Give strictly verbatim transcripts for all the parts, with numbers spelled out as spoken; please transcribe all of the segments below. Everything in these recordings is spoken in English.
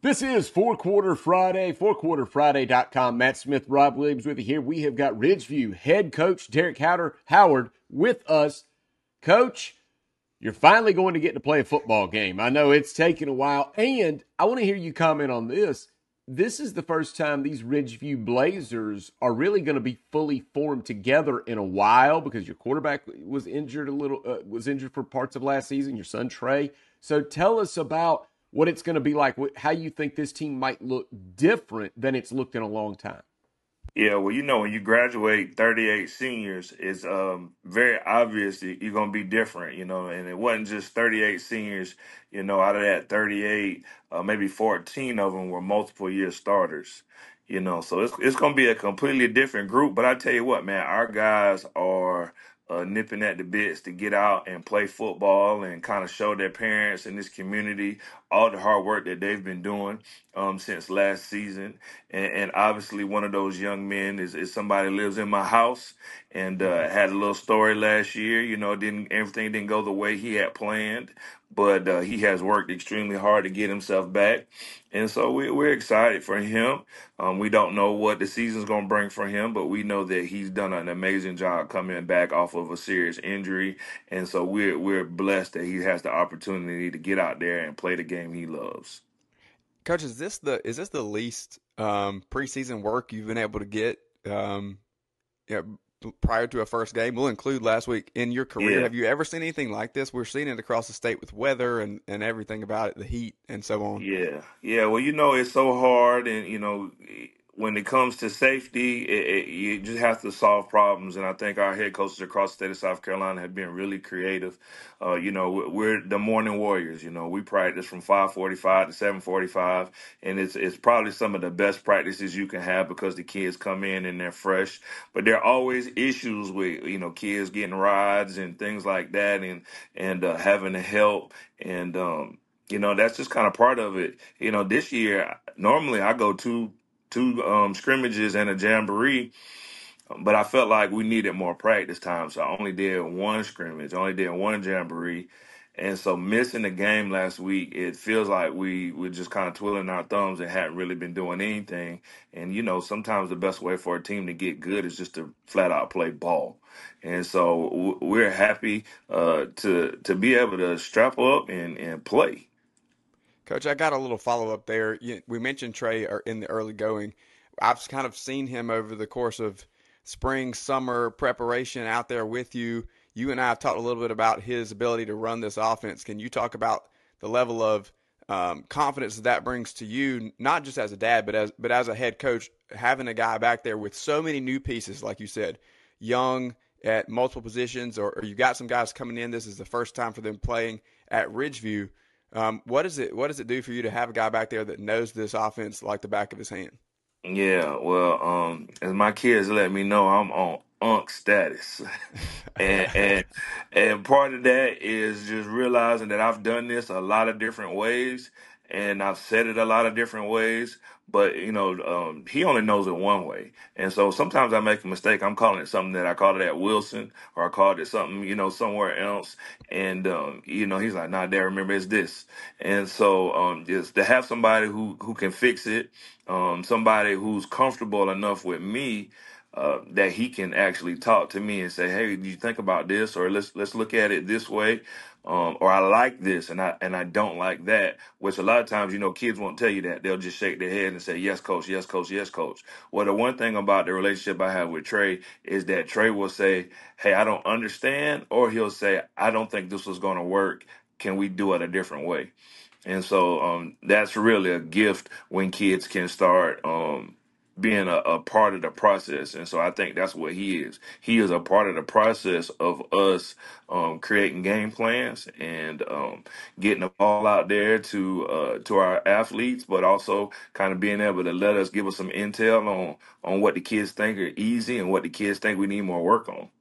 This is Four Quarter Friday, four quarter friday dot com. Matt Smith, Rob Williams with you here. We have got Ridgeview head coach Derek Howard, Howard with us. Coach, you're finally going to get to play a football game. I know it's taken a while, and I want to hear you comment on this. This is the first time these Ridgeview Blazers are really going to be fully formed together in a while because your quarterback was injured a little, uh, was injured for parts of last season, your son Trey. So tell us about what it's going to be like, how you think this team might look different than it's looked in a long time. Yeah, well, you know, when you graduate thirty-eight seniors, it's um, very obvious that you're going to be different, you know, and it wasn't just thirty-eight seniors, you know, out of that thirty-eight, uh, maybe fourteen of them were multiple year starters, you know, so it's, it's going to be a completely different group. But I tell you what, man, our guys are uh, nipping at the bits to get out and play football and kind of show their parents in this community all the hard work that they've been doing um, since last season. And, and obviously, one of those young men is, is somebody who lives in my house and uh, had a little story last year. You know, didn't everything didn't go the way he had planned, but uh, he has worked extremely hard to get himself back. And so we, we're excited for him. Um, we don't know what the season's going to bring for him, but we know that he's done an amazing job coming back off of a serious injury. And so we're we're blessed that he has the opportunity to get out there and play the game he loves. Coach, is this the is this the least um, preseason work you've been able to get um, yeah, prior to a first game? We'll include last week in your career. Yeah. Have you ever seen anything like this? We're seeing it across the state with weather and, and everything about it, the heat and so on. Yeah, yeah. Well, you know, it's so hard, and you know, when it comes to safety, it, it, you just have to solve problems. And I think our head coaches across the state of South Carolina have been really creative. Uh, you know, we're we're the morning warriors. You know, we practice from five forty-five to seven forty-five, and it's it's probably some of the best practices you can have because the kids come in and they're fresh. But there are always issues with you know kids getting rides and things like that, and and uh, having to help and. Um, you know, that's just kind of part of it. You know, this year, normally I go two two um, scrimmages and a jamboree, but I felt like we needed more practice time, so I only did one scrimmage, only did one jamboree, and so missing the game last week, it feels like we were just kind of twiddling our thumbs and hadn't really been doing anything. And you know, sometimes the best way for a team to get good is just to flat out play ball. And so w- we're happy uh, to to be able to strap up and and play. Coach, I got a little follow up there. You, we mentioned Trey er, in the early going. I've kind of seen him over the course of spring, summer preparation out there with you. You and I have talked a little bit about his ability to run this offense. Can you talk about the level of um, confidence that, that brings to you, not just as a dad, but as but as a head coach, having a guy back there with so many new pieces, like you said, young at multiple positions, or, or you got some guys coming in. This is the first time for them playing at Ridgeview. Um, what is it? What does it do for you to have a guy back there that knows this offense like the back of his hand? Yeah, well, um, as my kids let me know, I'm on unk status, and and and part of that is just realizing that I've done this a lot of different ways, and I've said it a lot of different ways. But you know, um, he only knows it one way, and so sometimes I make a mistake. I'm calling it something that I called it at Wilson, or I called it something, you know, somewhere else, and um, you know, he's like, "Nah, Dad, remember it's this." And so, um, just to have somebody who who can fix it, um, somebody who's comfortable enough with me uh, that he can actually talk to me and say, "Hey, do you think about this?" Or let's let's look at it this way. Um, or I like this and I and I don't like that. Which a lot of times, you know, kids won't tell you that. They'll just shake their head and say, "Yes, coach. Yes, coach. Yes, coach." Well, the one thing about the relationship I have with Trey is that Trey will say, "Hey, I don't understand," or he'll say, "I don't think this was going to work. Can we do it a different way?" And so um, that's really a gift when kids can start um, being a, a part of the process. And so I think that's what he is. He is a part of the process of us um, creating game plans and um, getting the ball out there to uh, to our athletes, but also kind of being able to let us give us some intel on on what the kids think are easy and what the kids think we need more work on.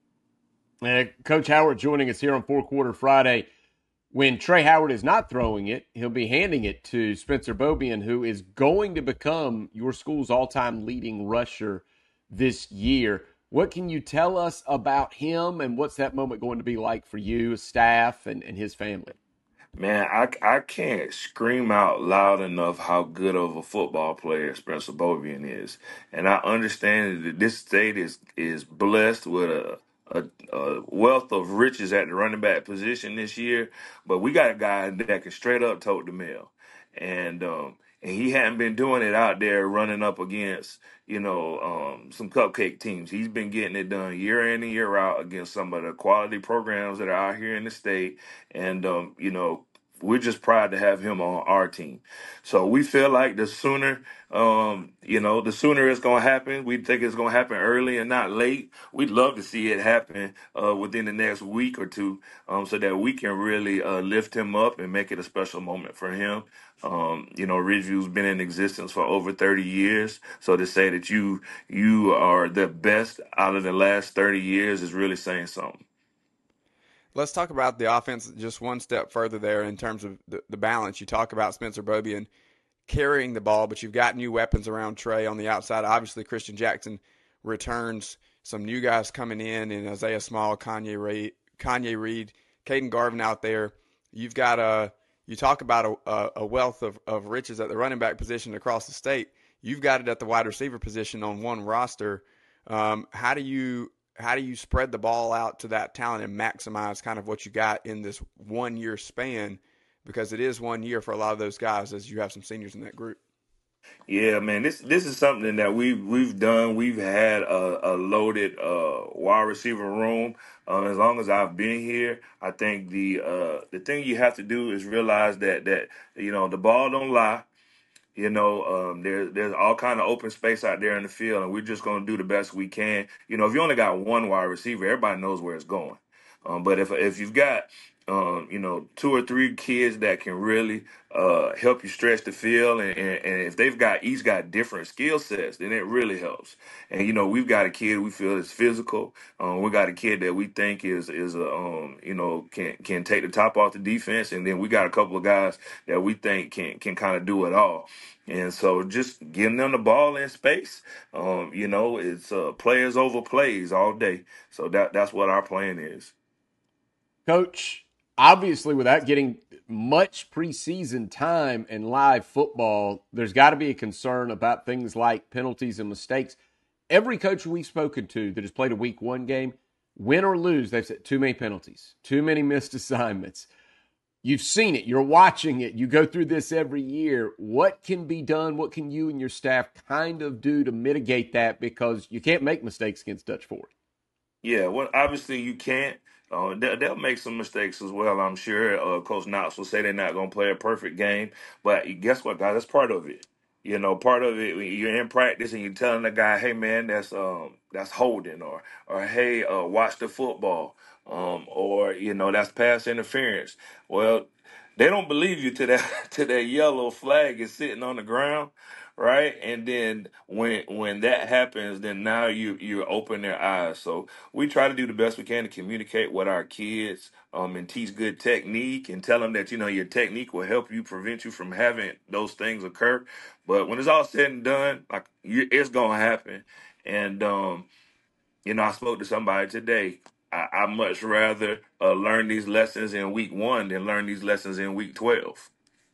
Uh, Coach Howard joining us here on Four Quarter Friday. When Trey Howard is not throwing it, he'll be handing it to Spencer Bobian, who is going to become your school's all-time leading rusher this year. What can you tell us about him, and what's that moment going to be like for you, staff, and, and his family? Man, I, I can't scream out loud enough how good of a football player Spencer Bovian is, and I understand that this state is is blessed with a, a a wealth of riches at the running back position this year. But we got a guy that can straight up tote the mail, and um and he hadn't been doing it out there running up against you know um some cupcake teams. He's been getting it done year in and year out against some of the quality programs that are out here in the state, and um you know we're just proud to have him on our team. So we feel like the sooner, um, you know, the sooner it's going to happen. We think it's going to happen early and not late. We'd love to see it happen uh, within the next week or two, um, so that we can really uh, lift him up and make it a special moment for him. Um, you know, Ridgeview's been in existence for over thirty years. So to say that you you are the best out of the last thirty years is really saying something. Let's talk about the offense just one step further there in terms of the, the balance. You talk about Spencer Bobian carrying the ball, but you've got new weapons around Trey on the outside. Obviously, Christian Jackson returns some new guys coming in, in Isaiah Small, Kanye Reed, Kanye Reed, Caden Garvin out there. You've got a you talk about a, a wealth of, of riches at the running back position across the state. You've got it at the wide receiver position on one roster. Um, how do you how do you spread the ball out to that talent and maximize kind of what you got in this one year span? Because it is one year for a lot of those guys, as you have some seniors in that group. Yeah, man, this this is something that we we've we've done. We've had a, a loaded uh, wide receiver room. Um, as long as I've been here, I think the uh, the thing you have to do is realize that that you know the ball don't lie. You know, um, there's there's all kind of open space out there in the field, and we're just going to do the best we can. You know, if you only got one wide receiver, everybody knows where it's going. Um, but if if you've got um, you know two or three kids that can really uh, help you stretch the field, and, and, and if they've got each got different skill sets, then it really helps. And you know, we've got a kid we feel is physical. Um, we got a kid that we think is is a um, you know can can take the top off the defense, and then we got a couple of guys that we think can can kind of do it all. And so just giving them the ball in space, um, you know, it's uh, players over plays all day. So that that's what our plan is. Coach, obviously, without getting much preseason time in live football, there's got to be a concern about things like penalties and mistakes. Every coach we've spoken to that has played a week one game, win or lose, they've said too many penalties, too many missed assignments. You've seen it, you're watching it, you go through this every year. What can be done? What can you and your staff kind of do to mitigate that? Because you can't make mistakes against Dutch Ford. Yeah, well, obviously you can't. Uh, they, they'll make some mistakes as well. I'm sure uh, Coach Knox will say they're not going to play a perfect game, but guess what, guys? That's part of it. You know, part of it. When you're in practice and you're telling the guy, "Hey, man, that's um that's holding," or or "Hey, uh, watch the football," um, or you know, that's pass interference. Well, they don't believe you to that to that yellow flag is sitting on the ground, right? And then when when that happens, then now you you open their eyes. So we try to do the best we can to communicate with our kids, um, and teach good technique and tell them that you know your technique will help you prevent you from having those things occur. But when it's all said and done, like you, it's gonna happen. And um, you know, I spoke to somebody today. I, I much rather uh, learn these lessons in week one than learn these lessons in week twelve.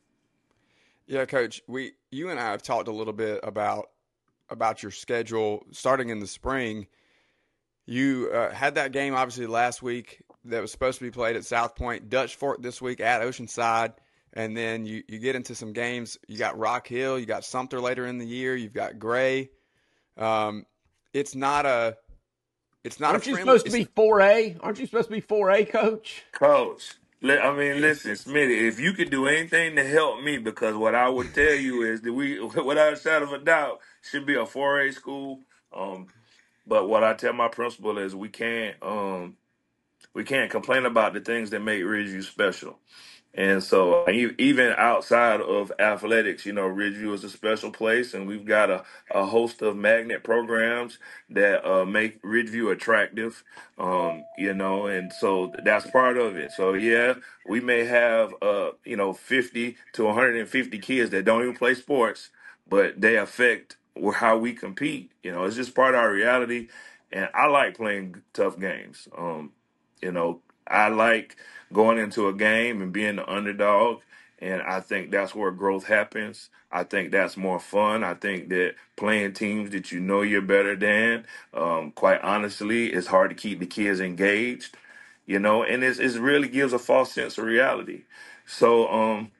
Yeah, Coach, we you and I have talked a little bit about about your schedule starting in the spring. You uh, had that game obviously last week that was supposed to be played at South Point, Dutch Fork this week at Oceanside, and then you, you get into some games. You got Rock Hill, you got Sumter later in the year, you've got Gray. Um, it's not a it's not a Aren't you friendly. supposed to be four A? Aren't you supposed to be four A, Coach? Coach, li- I mean, listen, Smitty, if you could do anything to help me, because what I would tell you is that we, without a shadow of a doubt, should be a four A school. Um, but what I tell my principal is we can't um we can't complain about the things that make Ridgeview special. And so, e- even outside of athletics, you know, Ridgeview is a special place, and we've got a, a host of magnet programs that uh, make Ridgeview attractive, um, you know, and so that's part of it. So, yeah, we may have, uh, you know, fifty to one hundred fifty kids that don't even play sports, but they affect wh- how we compete. You know, it's just part of our reality, and I like playing tough games. Um, you know, I like going into a game and being the underdog, and I think that's where growth happens. I think that's more fun. I think that playing teams that you know you're better than, um, quite honestly, it's hard to keep the kids engaged, you know, and it's, it really gives a false sense of reality. So, um,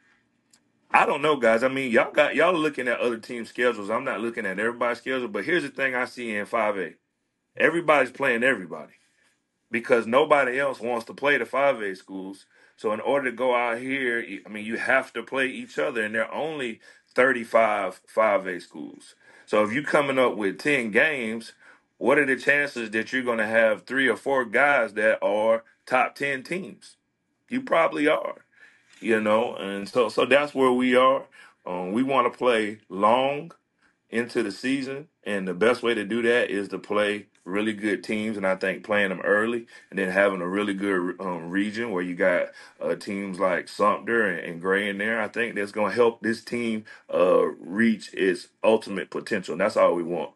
I don't know, guys. I mean, y'all got y'all looking at other team schedules. I'm not looking at everybody's schedule, but here's the thing I see in five A. Everybody's playing everybody because nobody else wants to play the five A schools. So in order to go out here, I mean, you have to play each other, and there are only thirty-five five A schools. So if you're coming up with ten games, what are the chances that you're going to have three or four guys that are top ten teams? You probably are, you know, and so so that's where we are. Um, we want to play long into the season, and the best way to do that is to play really good teams. And I think playing them early and then having a really good um, region where you got uh, teams like Sumter and, and Gray in there, I think that's going to help this team uh, reach its ultimate potential. And that's all we want.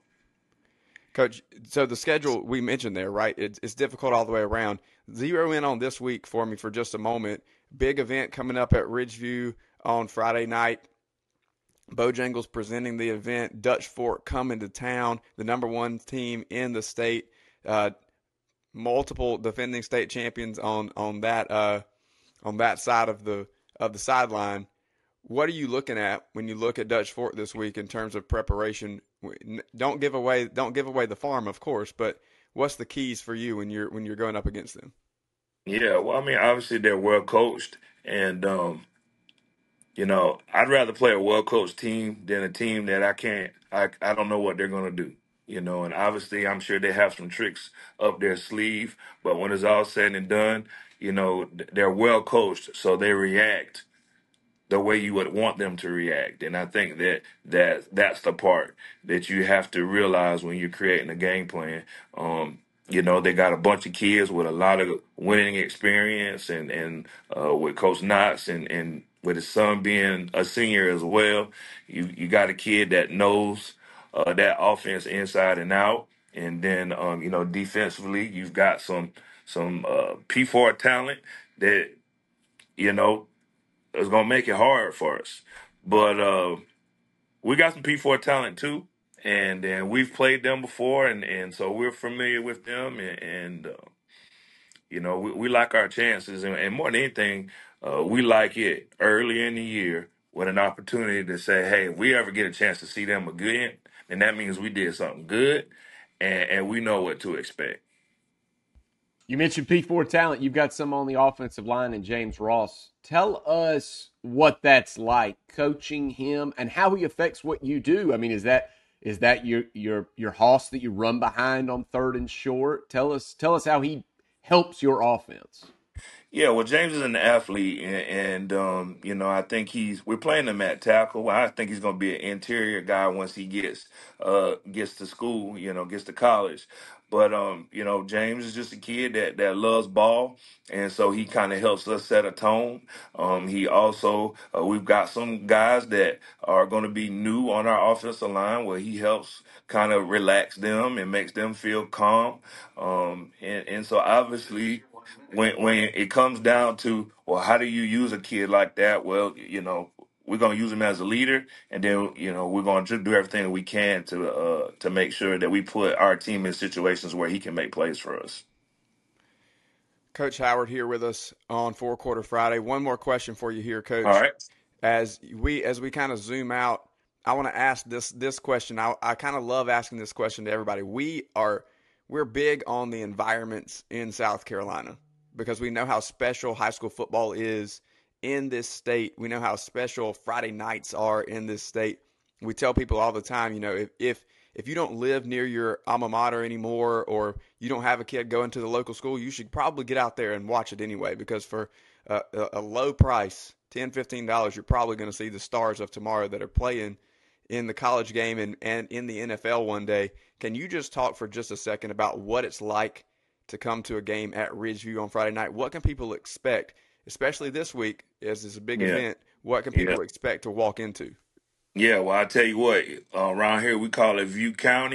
Coach, so the schedule we mentioned there, right? It's, it's difficult all the way around. Zero in on this week for me for just a moment. Big event coming up at Ridgeview on Friday night. Bojangles presenting the event. Dutch Fork coming to town, the number one team in the state. Uh, multiple defending state champions on on that uh, on that side of the of the sideline. What are you looking at when you look at Dutch Fork this week in terms of preparation? Don't give away don't give away the farm, of course, but what's the keys for you when you're when you're going up against them? Yeah, well, I mean, obviously they're well coached, and um, you know, I'd rather play a well coached team than a team that I can't, I, I don't know what they're going to do. You know, and obviously I'm sure they have some tricks up their sleeve, but when it's all said and done, you know, th- they're well coached, so they react the way you would want them to react. And I think that that that's the part that you have to realize when you're creating a game plan. Um, you know, they got a bunch of kids with a lot of winning experience, and and uh, with Coach Knotts and and with his son being a senior as well, you you got a kid that knows uh, that offense inside and out. And then um, you know, defensively, you've got some some uh, P four talent that you know it's gonna make it hard for us. But uh, we got some P four talent too, and and we've played them before, and and so we're familiar with them, and, and uh, you know we, we like our chances, and, and more than anything, uh, we like it early in the year with an opportunity to say, hey, if we ever get a chance to see them again, then that means we did something good, and, and we know what to expect. You mentioned P four talent. You've got some on the offensive line in James Ross. Tell us what that's like coaching him and how he affects what you do. I mean, is that is that your your your hoss that you run behind on third and short? Tell us tell us how he helps your offense. Yeah, well, James is an athlete, and, and um, you know, I think he's we're playing him at tackle. I think he's going to be an interior guy once he gets uh gets to school, you know, gets to college. But um, you know, James is just a kid that that loves ball, and so he kind of helps us set a tone. Um, he also uh, we've got some guys that are going to be new on our offensive line where he helps kind of relax them and makes them feel calm. Um, and and so obviously when when it comes down to, well, how do you use a kid like that? Well, you know, we're gonna use him as a leader, and then you know we're gonna do everything that we can to uh to make sure that we put our team in situations where he can make plays for us. Coach Howard here with us on Four Quarter Friday. One more question for you here, All Coach. right. As we as we kind of zoom out, I want to ask this this question. I, I kind of love asking this question to everybody. We are we're big on the environments in South Carolina because we know how special high school football is in this state. We know how special Friday nights are in this state. We tell people all the time, you know, if if if you don't live near your alma mater anymore, or you don't have a kid going to the local school, you should probably get out there and watch it anyway, because for a, a, a low price, ten dollars, fifteen dollars, you're probably going to see the stars of tomorrow that are playing in the college game and, and in the N F L one day. Can you just talk for just a second about what it's like to come to a game at Ridgeview on Friday night? What can people expect, especially this week as it's a big Yeah. event? What can Yeah. people expect to walk into? Yeah, well, I tell you what, uh, around here we call it View County,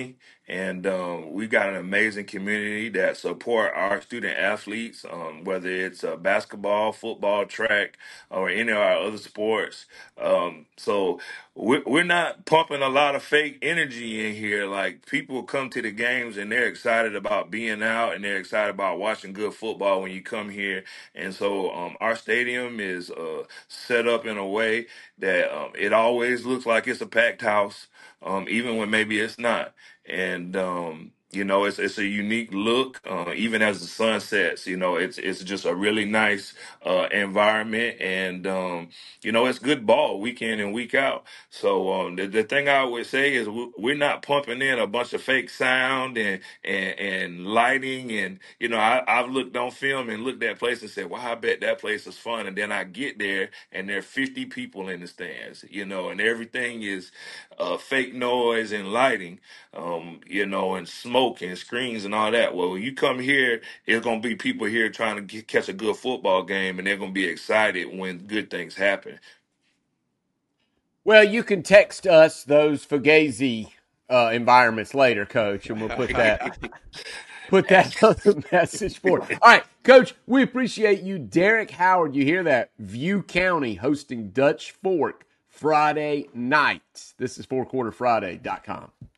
And um, we've got an amazing community that support our student athletes, um, whether it's uh, basketball, football, track, or any of our other sports. Um, so we're, we're not pumping a lot of fake energy in here. Like, people come to the games and they're excited about being out and they're excited about watching good football when you come here. And so um, our stadium is uh, set up in a way that um, it always looks like it's a packed house, um, even when maybe it's not. And um, you know, it's it's a unique look, uh, even as the sun sets. You know, it's it's just a really nice uh, environment, and um, you know, it's good ball week in and week out. So um, the, the thing I would say is we- we're not pumping in a bunch of fake sound and and, and lighting, and you know, I, I've looked on film and looked at place and said, "Well, I bet that place is fun," and then I get there and there are fifty people in the stands, you know, and everything is uh, fake noise and lighting, um, you know, and smoke and screens and all that. Well, when you come here, it's gonna be people here trying to get, catch a good football game, and they're gonna be excited when good things happen. Well, you can text us those Fugazi uh, environments later, Coach, and we'll put that put that on the message board. All right, Coach, we appreciate you. Derek Howard, you hear that? View County hosting Dutch Fork Friday night. This is four quarter friday dot com.